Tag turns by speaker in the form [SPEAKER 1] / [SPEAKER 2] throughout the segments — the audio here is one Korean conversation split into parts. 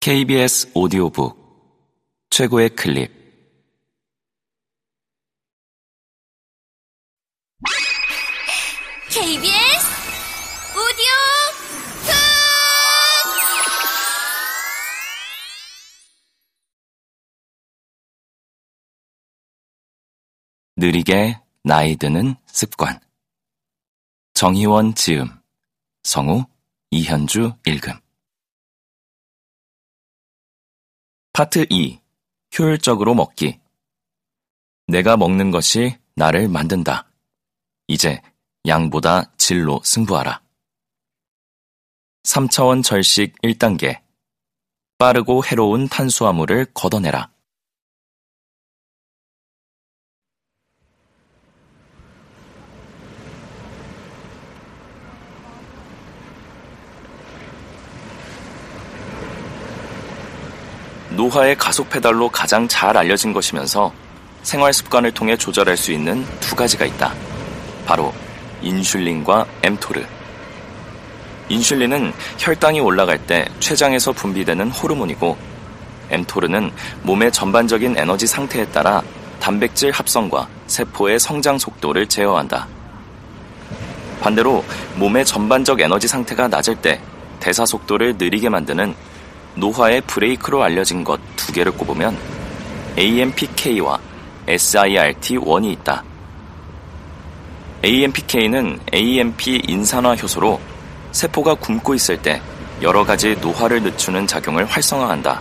[SPEAKER 1] KBS 오디오북 최고의 클립.
[SPEAKER 2] KBS 오디오북
[SPEAKER 1] 느리게 나이 드는 습관. 정희원 지음, 성우 이현주 읽음. 파트 2. 효율적으로 먹기. 내가 먹는 것이 나를 만든다. 이제 양보다 질로 승부하라. 3차원 절식 1단계. 빠르고 해로운 탄수화물을 걷어내라. 노화의 가속 페달로 가장 잘 알려진 것이면서 생활 습관을 통해 조절할 수 있는 두 가지가 있다. 바로 인슐린과 엠토르. 인슐린은 혈당이 올라갈 때 췌장에서 분비되는 호르몬이고, 엠토르는 몸의 전반적인 에너지 상태에 따라 단백질 합성과 세포의 성장 속도를 제어한다. 반대로 몸의 전반적 에너지 상태가 낮을 때 대사 속도를 느리게 만드는 노화의 브레이크로 알려진 것 두 개를 꼽으면 AMPK와 SIRT1이 있다. AMPK는 AMP 인산화 효소로 세포가 굶고 있을 때 여러 가지 노화를 늦추는 작용을 활성화한다.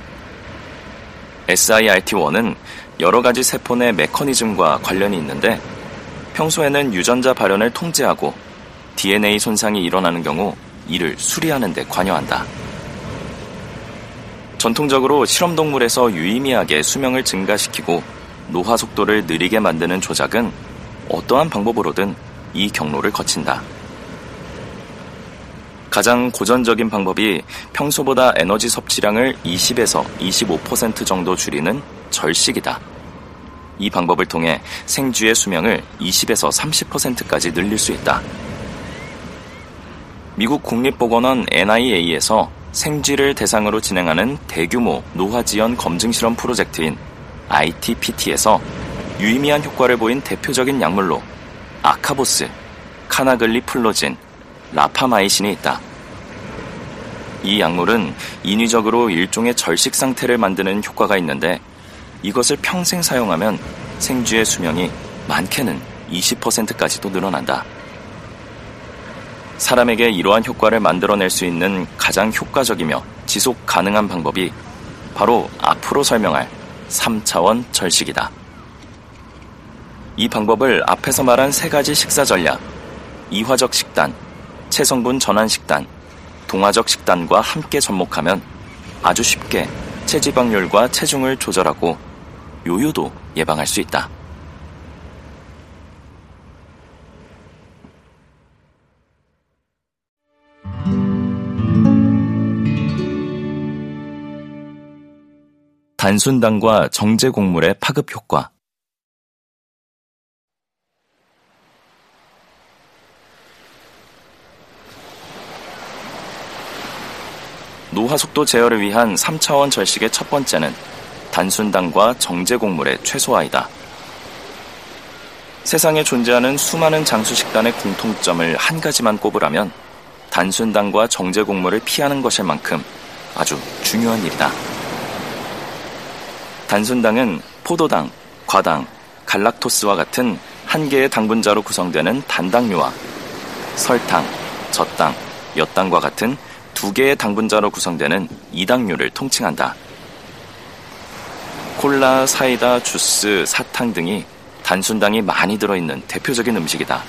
[SPEAKER 1] SIRT1은 여러 가지 세포 내 메커니즘과 관련이 있는데, 평소에는 유전자 발현을 통제하고 DNA 손상이 일어나는 경우 이를 수리하는 데 관여한다. 전통적으로 실험동물에서 유의미하게 수명을 증가시키고 노화 속도를 느리게 만드는 조작은 어떠한 방법으로든 이 경로를 거친다. 가장 고전적인 방법이 평소보다 에너지 섭취량을 20에서 25% 정도 줄이는 절식이다. 이 방법을 통해 생쥐의 수명을 20에서 30%까지 늘릴 수 있다. 미국 국립보건원 NIA에서 생쥐를 대상으로 진행하는 대규모 노화 지연 검증 실험 프로젝트인 ITPT에서 유의미한 효과를 보인 대표적인 약물로 아카보스, 카나글리플로진, 라파마이신이 있다. 이 약물은 인위적으로 일종의 절식 상태를 만드는 효과가 있는데, 이것을 평생 사용하면 생쥐의 수명이 많게는 20%까지도 늘어난다. 사람에게 이러한 효과를 만들어낼 수 있는 가장 효과적이며 지속 가능한 방법이 바로 앞으로 설명할 3차원 절식이다. 이 방법을 앞에서 말한 세 가지 식사 전략, 이화적 식단, 체성분 전환 식단, 동화적 식단과 함께 접목하면 아주 쉽게 체지방률과 체중을 조절하고 요요도 예방할 수 있다. 단순당과 정제 곡물의 파급 효과. 노화 속도 제어를 위한 3차원 절식의 첫 번째는 단순당과 정제 곡물의 최소화이다. 세상에 존재하는 수많은 장수 식단의 공통점을 한 가지만 꼽으라면 단순당과 정제 곡물을 피하는 것일 만큼 아주 중요한 일이다. 단순당은 포도당, 과당, 갈락토스와 같은 한 개의 당분자로 구성되는 단당류와 설탕, 젖당, 엿당과 같은 두 개의 당분자로 구성되는 이당류를 통칭한다. 콜라, 사이다, 주스, 사탕 등이 단순당이 많이 들어있는 대표적인 음식이다.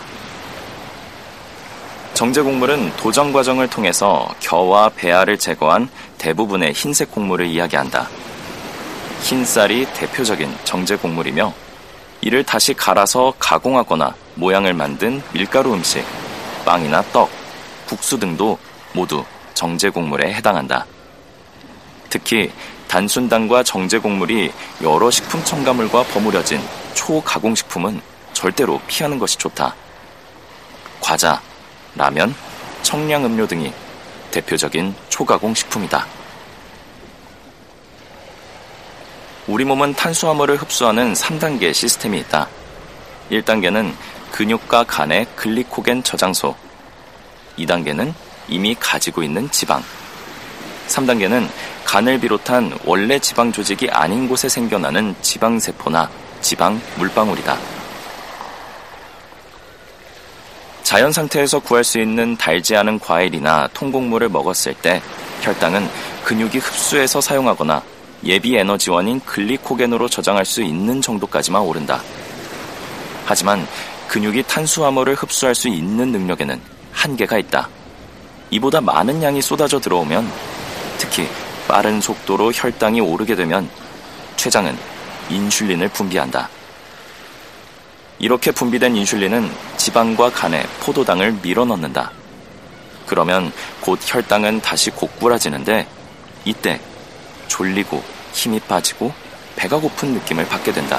[SPEAKER 1] 정제 곡물은 도정 과정을 통해서 겨와 배알을 제거한 대부분의 흰색 곡물을 이야기한다. 흰쌀이 대표적인 정제 곡물이며, 이를 다시 갈아서 가공하거나 모양을 만든 밀가루 음식, 빵이나 떡, 국수 등도 모두 정제 곡물에 해당한다. 특히 단순당과 정제 곡물이 여러 식품 첨가물과 버무려진 초가공식품은 절대로 피하는 것이 좋다. 과자, 라면, 청량음료 등이 대표적인 초가공식품이다. 우리 몸은 탄수화물을 흡수하는 3단계 시스템이 있다. 1단계는 근육과 간의 글리코겐 저장소, 2단계는 이미 가지고 있는 지방, 3단계는 간을 비롯한 원래 지방 조직이 아닌 곳에 생겨나는 지방세포나 지방 물방울이다. 자연 상태에서 구할 수 있는 달지 않은 과일이나 통곡물을 먹었을 때 혈당은 근육이 흡수해서 사용하거나 예비 에너지원인 글리코겐으로 저장할 수 있는 정도까지만 오른다. 하지만 근육이 탄수화물을 흡수할 수 있는 능력에는 한계가 있다. 이보다 많은 양이 쏟아져 들어오면, 특히 빠른 속도로 혈당이 오르게 되면 췌장은 인슐린을 분비한다. 이렇게 분비된 인슐린은 지방과 간에 포도당을 밀어넣는다. 그러면 곧 혈당은 다시 고꾸라지는데, 이때 졸리고 힘이 빠지고 배가 고픈 느낌을 받게 된다.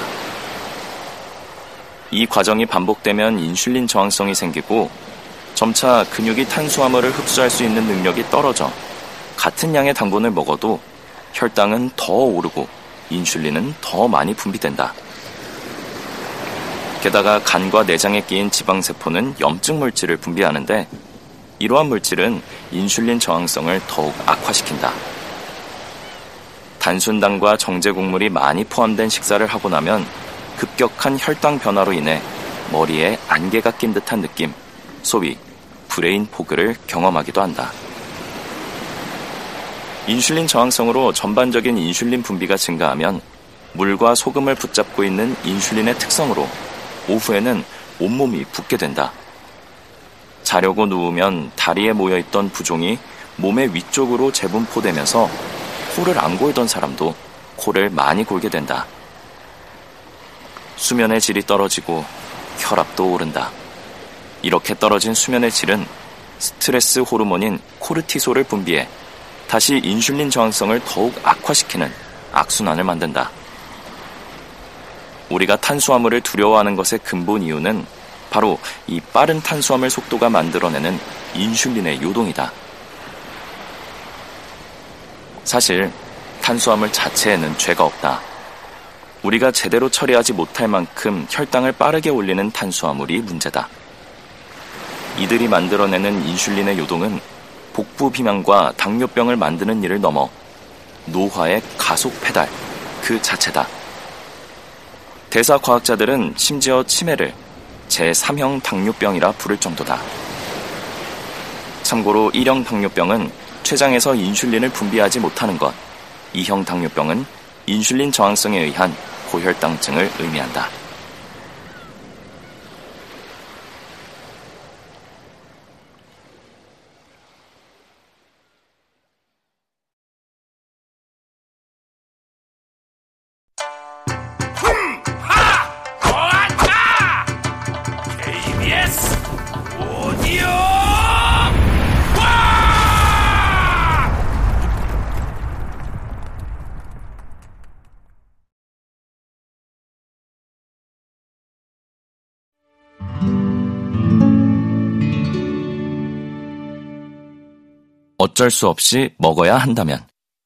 [SPEAKER 1] 이 과정이 반복되면 인슐린 저항성이 생기고 점차 근육이 탄수화물을 흡수할 수 있는 능력이 떨어져 같은 양의 당분을 먹어도 혈당은 더 오르고 인슐린은 더 많이 분비된다. 게다가 간과 내장에 끼인 지방세포는 염증 물질을 분비하는데, 이러한 물질은 인슐린 저항성을 더욱 악화시킨다. 단순당과 정제곡물이 많이 포함된 식사를 하고 나면 급격한 혈당 변화로 인해 머리에 안개가 낀 듯한 느낌, 소위 브레인 포그를 경험하기도 한다. 인슐린 저항성으로 전반적인 인슐린 분비가 증가하면 물과 소금을 붙잡고 있는 인슐린의 특성으로 오후에는 온몸이 붓게 된다. 자려고 누우면 다리에 모여있던 부종이 몸의 위쪽으로 재분포되면서 코를 안 골던 사람도 코를 많이 골게 된다. 수면의 질이 떨어지고 혈압도 오른다. 이렇게 떨어진 수면의 질은 스트레스 호르몬인 코르티솔을 분비해 다시 인슐린 저항성을 더욱 악화시키는 악순환을 만든다. 우리가 탄수화물을 두려워하는 것의 근본 이유는 바로 이 빠른 탄수화물 속도가 만들어내는 인슐린의 요동이다. 사실 탄수화물 자체에는 죄가 없다. 우리가 제대로 처리하지 못할 만큼 혈당을 빠르게 올리는 탄수화물이 문제다. 이들이 만들어내는 인슐린의 요동은 복부 비만과 당뇨병을 만드는 일을 넘어 노화의 가속 페달 그 자체다. 대사과학자들은 심지어 치매를 제3형 당뇨병이라 부를 정도다. 참고로 1형 당뇨병은 췌장에서 인슐린을 분비하지 못하는 것, 2형 당뇨병은 인슐린 저항성에 의한 고혈당증을 의미한다.
[SPEAKER 2] KBS 오디오
[SPEAKER 1] 어쩔 수 없이 먹어야 한다면.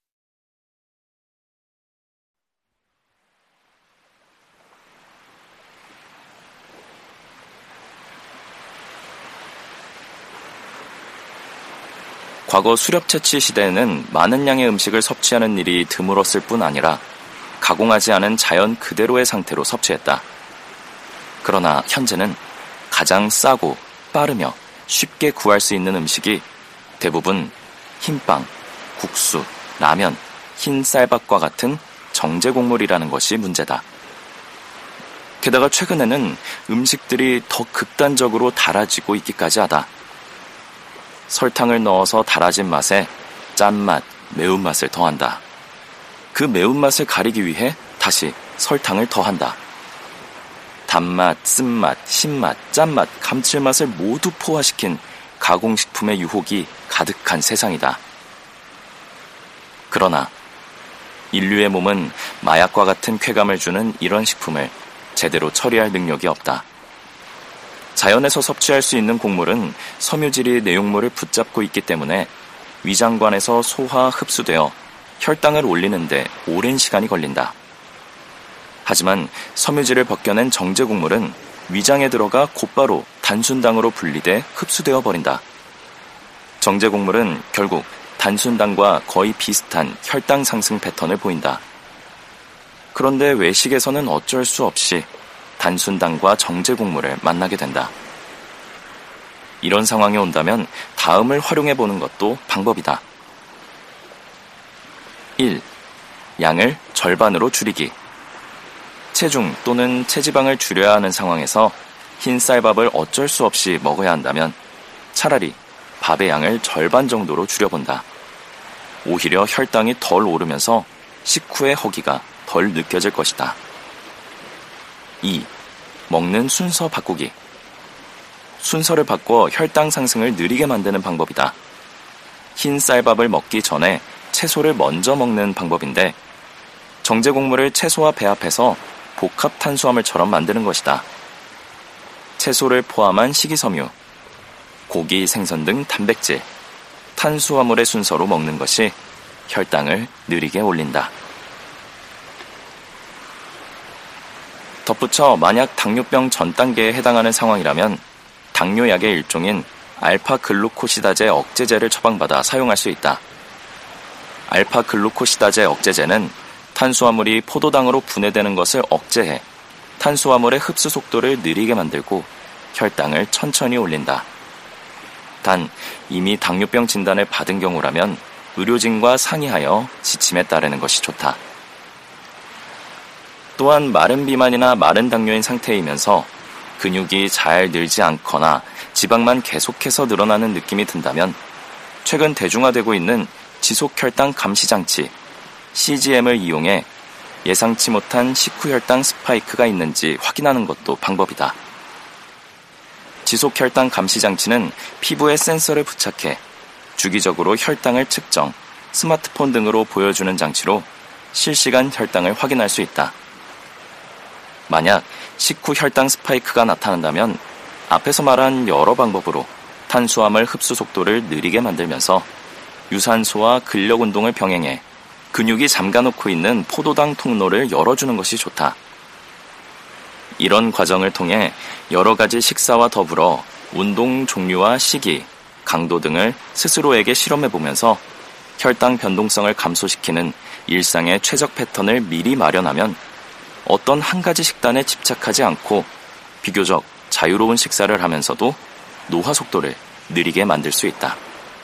[SPEAKER 1] 과거 수렵 채취 시대에는 많은 양의 음식을 섭취하는 일이 드물었을 뿐 아니라 가공하지 않은 자연 그대로의 상태로 섭취했다. 그러나 현재는 가장 싸고 빠르며 쉽게 구할 수 있는 음식이 대부분 흰빵, 국수, 라면, 흰 쌀밥과 같은 정제곡물이라는 것이 문제다. 게다가 최근에는 음식들이 더 극단적으로 달아지고 있기까지 하다. 설탕을 넣어서 달아진 맛에 짠맛, 매운맛을 더한다. 그 매운맛을 가리기 위해 다시 설탕을 더한다. 단맛, 쓴맛, 신맛, 짠맛, 감칠맛을 모두 포화시킨 가공식품의 유혹이 가득한 세상이다. 그러나 인류의 몸은 마약과 같은 쾌감을 주는 이런 식품을 제대로 처리할 능력이 없다. 자연에서 섭취할 수 있는 곡물은 섬유질이 내용물을 붙잡고 있기 때문에 위장관에서 소화 흡수되어 혈당을 올리는데 오랜 시간이 걸린다. 하지만 섬유질을 벗겨낸 정제곡물은 위장에 들어가 곧바로 단순당으로 분리돼 흡수되어 버린다. 정제곡물은 결국 단순당과 거의 비슷한 혈당 상승 패턴을 보인다. 그런데 외식에서는 어쩔 수 없이 단순당과 정제곡물을 만나게 된다. 이런 상황이 온다면 다음을 활용해보는 것도 방법이다. 1. 양을 절반으로 줄이기. 체중 또는 체지방을 줄여야 하는 상황에서 흰 쌀밥을 어쩔 수 없이 먹어야 한다면 차라리 밥의 양을 절반 정도로 줄여본다. 오히려 혈당이 덜 오르면서 식후의 허기가 덜 느껴질 것이다. 2. 먹는 순서 바꾸기. 순서를 바꿔 혈당 상승을 느리게 만드는 방법이다. 흰 쌀밥을 먹기 전에 채소를 먼저 먹는 방법인데 정제곡물을 채소와 배합해서 복합 탄수화물처럼 만드는 것이다. 채소를 포함한 식이섬유, 고기, 생선 등 단백질, 탄수화물의 순서로 먹는 것이 혈당을 느리게 올린다. 덧붙여 만약 당뇨병 전 단계에 해당하는 상황이라면 당뇨약의 일종인 알파글루코시다제 억제제를 처방받아 사용할 수 있다. 알파글루코시다제 억제제는 탄수화물이 포도당으로 분해되는 것을 억제해 탄수화물의 흡수 속도를 느리게 만들고 혈당을 천천히 올린다. 단, 이미 당뇨병 진단을 받은 경우라면 의료진과 상의하여 지침에 따르는 것이 좋다. 또한 마른 비만이나 마른 당뇨인 상태이면서 근육이 잘 늘지 않거나 지방만 계속해서 늘어나는 느낌이 든다면 최근 대중화되고 있는 지속혈당 감시장치 CGM을 이용해 예상치 못한 식후 혈당 스파이크가 있는지 확인하는 것도 방법이다. 지속혈당 감시장치는 피부에 센서를 부착해 주기적으로 혈당을 측정, 스마트폰 등으로 보여주는 장치로 실시간 혈당을 확인할 수 있다. 만약 식후 혈당 스파이크가 나타난다면 앞에서 말한 여러 방법으로 탄수화물 흡수 속도를 느리게 만들면서 유산소와 근력 운동을 병행해 근육이 잠가놓고 있는 포도당 통로를 열어주는 것이 좋다. 이런 과정을 통해 여러 가지 식사와 더불어 운동 종류와 시기, 강도 등을 스스로에게 실험해보면서 혈당 변동성을 감소시키는 일상의 최적 패턴을 미리 마련하면 어떤 한 가지 식단에 집착하지 않고 비교적 자유로운 식사를 하면서도 노화 속도를 느리게 만들 수 있다.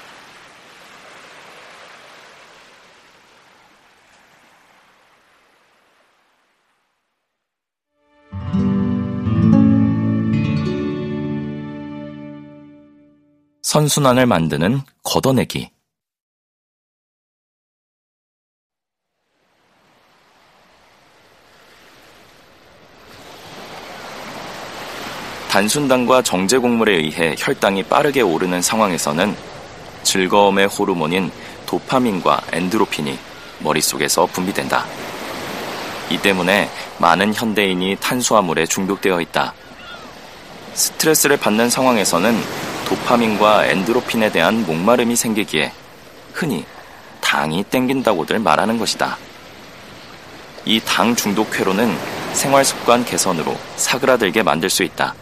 [SPEAKER 1] 선순환을 만드는 걷어내기. 단순당과 정제곡물에 의해 혈당이 빠르게 오르는 상황에서는 즐거움의 호르몬인 도파민과 엔도르핀이 머릿속에서 분비된다. 이 때문에 많은 현대인이 탄수화물에 중독되어 있다. 스트레스를 받는 상황에서는 도파민과 엔도르핀에 대한 목마름이 생기기에 흔히 당이 땡긴다고들 말하는 것이다. 이 당 중독 회로는 생활습관 개선으로 사그라들게 만들 수 있다.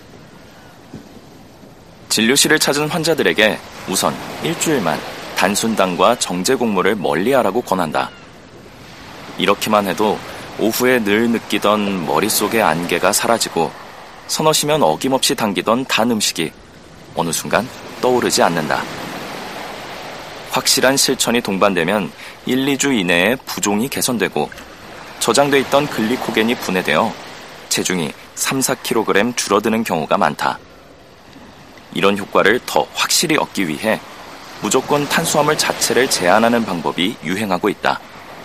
[SPEAKER 1] 진료실을 찾은 환자들에게 우선 일주일만 단순당과 정제곡물을 멀리하라고 권한다. 이렇게만 해도 오후에 늘 느끼던 머릿속의 안개가 사라지고 서너 시면 어김없이 당기던 단 음식이 어느 순간 떠오르지 않는다. 확실한 실천이 동반되면 1, 2주 이내에 부종이 개선되고 저장돼 있던 글리코겐이 분해되어 체중이 3, 4kg 줄어드는 경우가 많다. 이런 효과를 더 확실히 얻기 위해 무조건 탄수화물 자체를 제한하는 방법이 유행하고 있다.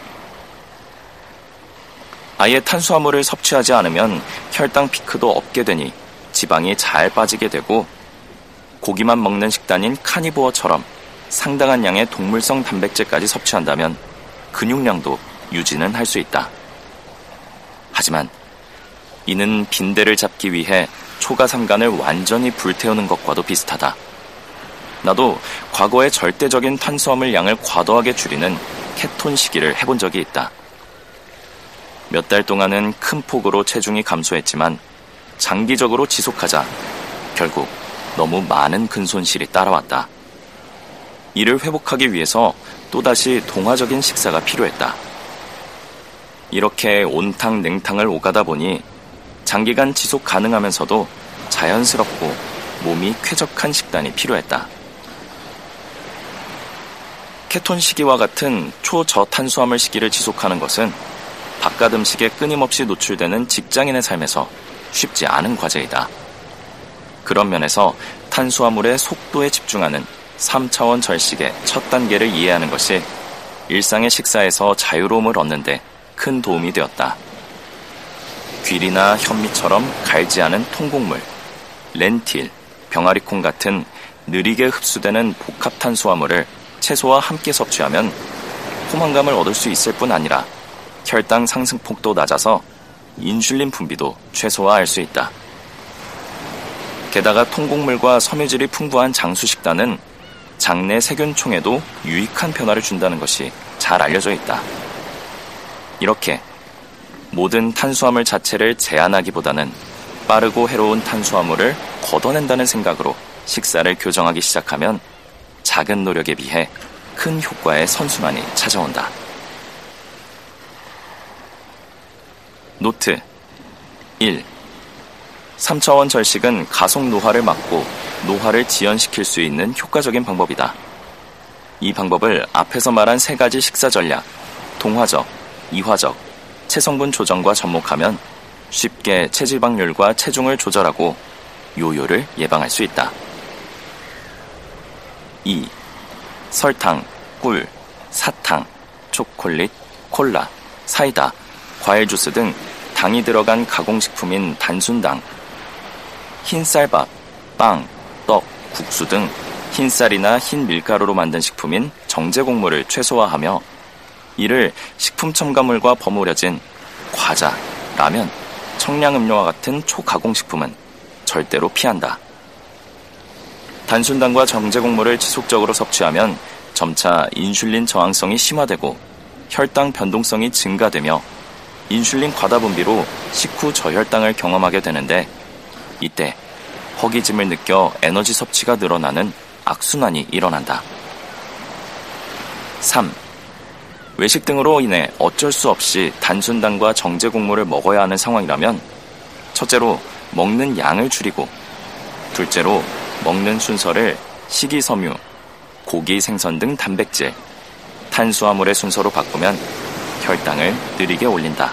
[SPEAKER 1] 아예 탄수화물을 섭취하지 않으면 혈당 피크도 없게 되니 지방이 잘 빠지게 되고 고기만 먹는 식단인 카니보어처럼 상당한 양의 동물성 단백질까지 섭취한다면 근육량도 유지는 할 수 있다. 하지만 이는 빈대를 잡기 위해 초가삼간을 완전히 불태우는 것과도 비슷하다. 나도 과거에 절대적인 탄수화물 양을 과도하게 줄이는 케톤 시기를 해본 적이 있다. 몇 달 동안은 큰 폭으로 체중이 감소했지만 장기적으로 지속하자 결국 너무 많은 근손실이 따라왔다. 이를 회복하기 위해서 또다시 동화적인 식사가 필요했다. 이렇게 온탕 냉탕을 오가다 보니 장기간 지속 가능하면서도 자연스럽고 몸이 쾌적한 식단이 필요했다. 케톤 시기와 같은 초저탄수화물 시기를 지속하는 것은 바깥 음식에 끊임없이 노출되는 직장인의 삶에서 쉽지 않은 과제이다. 그런 면에서 탄수화물의 속도에 집중하는 3차원 절식의 첫 단계를 이해하는 것이 일상의 식사에서 자유로움을 얻는 데 큰 도움이 되었다. 귀리나 현미처럼 갈지 않은 통곡물, 렌틸, 병아리콩 같은 느리게 흡수되는 복합 탄수화물을 채소와 함께 섭취하면 포만감을 얻을 수 있을 뿐 아니라 혈당 상승폭도 낮아서 인슐린 분비도 최소화할 수 있다. 게다가 통곡물과 섬유질이 풍부한 장수 식단은 장내 세균총에도 유익한 변화를 준다는 것이 잘 알려져 있다. 이렇게 모든 탄수화물 자체를 제한하기보다는 빠르고 해로운 탄수화물을 걷어낸다는 생각으로 식사를 교정하기 시작하면 작은 노력에 비해 큰 효과의 선순환이 찾아온다. 노트 1. 3차원 절식은 가속 노화를 막고 노화를 지연시킬 수 있는 효과적인 방법이다. 이 방법을 앞에서 말한 3가지 식사 전략, 동화적, 이화적, 체성분 조정과 접목하면 쉽게 체지방률과 체중을 조절하고 요요를 예방할 수 있다. 2. 설탕, 꿀, 사탕, 초콜릿, 콜라, 사이다, 과일 주스 등 당이 들어간 가공식품인 단순당, 흰쌀밥, 빵, 떡, 국수 등 흰쌀이나 흰 밀가루로 만든 식품인 정제곡물을 최소화하며 이를 식품 첨가물과 버무려진 과자, 라면, 청량음료와 같은 초가공식품은 절대로 피한다. 단순당과 정제곡물을 지속적으로 섭취하면 점차 인슐린 저항성이 심화되고 혈당 변동성이 증가되며 인슐린 과다 분비로 식후 저혈당을 경험하게 되는데 이때 허기짐을 느껴 에너지 섭취가 늘어나는 악순환이 일어난다. 3. 외식 등으로 인해 어쩔 수 없이 단순당과 정제곡물을 먹어야 하는 상황이라면 첫째로 먹는 양을 줄이고 둘째로 먹는 순서를 식이섬유, 고기, 생선 등 단백질, 탄수화물의 순서로 바꾸면 혈당을 느리게 올린다.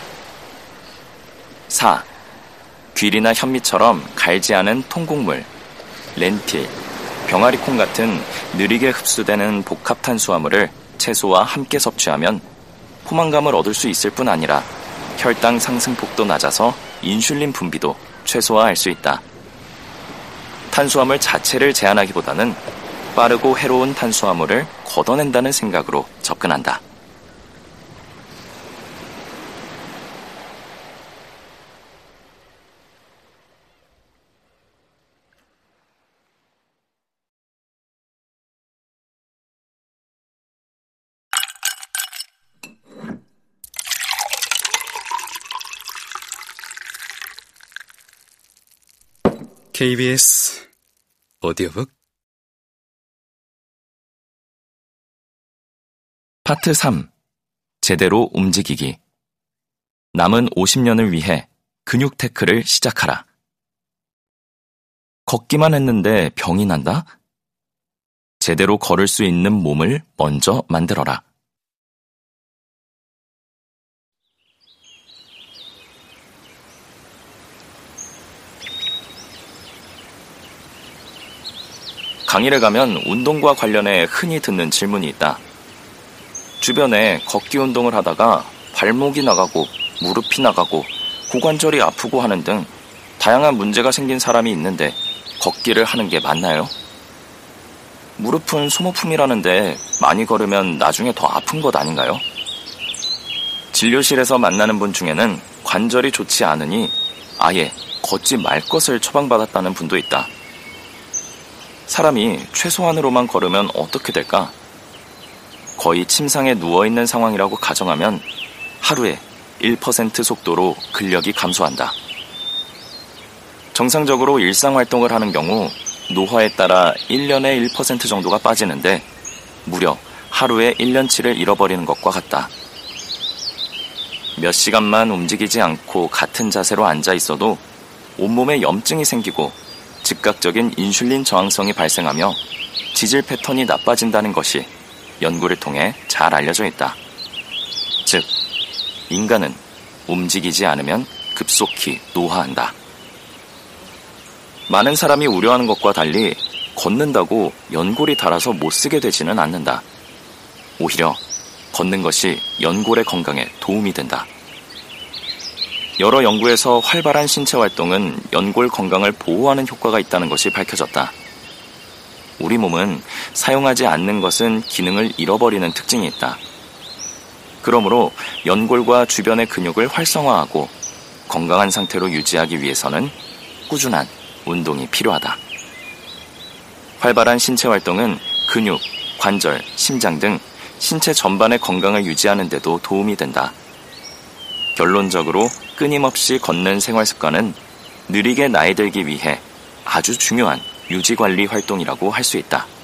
[SPEAKER 1] 4. 귀리나 현미처럼 갈지 않은 통곡물, 렌틸, 병아리콩 같은 느리게 흡수되는 복합 탄수화물을 채소와 함께 섭취하면 포만감을 얻을 수 있을 뿐 아니라 혈당 상승폭도 낮아서 인슐린 분비도 최소화할 수 있다. 탄수화물 자체를 제한하기보다는 빠르고 해로운 탄수화물을 걷어낸다는 생각으로 접근한다.
[SPEAKER 3] KBS 오디오북
[SPEAKER 1] 파트 3. 제대로 움직이기. 남은 50년을 위해 근육 테크를 시작하라. 걷기만 했는데 병이 난다? 제대로 걸을 수 있는 몸을 먼저 만들어라. 강의를 가면 운동과 관련해 흔히 듣는 질문이 있다. 주변에 걷기 운동을 하다가 발목이 나가고 무릎이 나가고 고관절이 아프고 하는 등 다양한 문제가 생긴 사람이 있는데 걷기를 하는 게 맞나요? 무릎은 소모품이라는데 많이 걸으면 나중에 더 아픈 것 아닌가요? 진료실에서 만나는 분 중에는 관절이 좋지 않으니 아예 걷지 말 것을 처방받았다는 분도 있다. 사람이 최소한으로만 걸으면 어떻게 될까? 거의 침상에 누워있는 상황이라고 가정하면 하루에 1% 속도로 근력이 감소한다. 정상적으로 일상활동을 하는 경우 노화에 따라 1년에 1% 정도가 빠지는데 무려 하루에 1년치를 잃어버리는 것과 같다. 몇 시간만 움직이지 않고 같은 자세로 앉아 있어도 온몸에 염증이 생기고 즉각적인 인슐린 저항성이 발생하며 지질 패턴이 나빠진다는 것이 연구를 통해 잘 알려져 있다. 즉, 인간은 움직이지 않으면 급속히 노화한다. 많은 사람이 우려하는 것과 달리 걷는다고 연골이 닳아서 못쓰게 되지는 않는다. 오히려 걷는 것이 연골의 건강에 도움이 된다. 여러 연구에서 활발한 신체 활동은 연골 건강을 보호하는 효과가 있다는 것이 밝혀졌다. 우리 몸은 사용하지 않는 것은 기능을 잃어버리는 특징이 있다. 그러므로 연골과 주변의 근육을 활성화하고 건강한 상태로 유지하기 위해서는 꾸준한 운동이 필요하다. 활발한 신체 활동은 근육, 관절, 심장 등 신체 전반의 건강을 유지하는 데도 도움이 된다. 결론적으로 끊임없이 걷는 생활 습관은 느리게 나이 들기 위해 아주 중요한 유지관리 활동이라고 할 수 있다.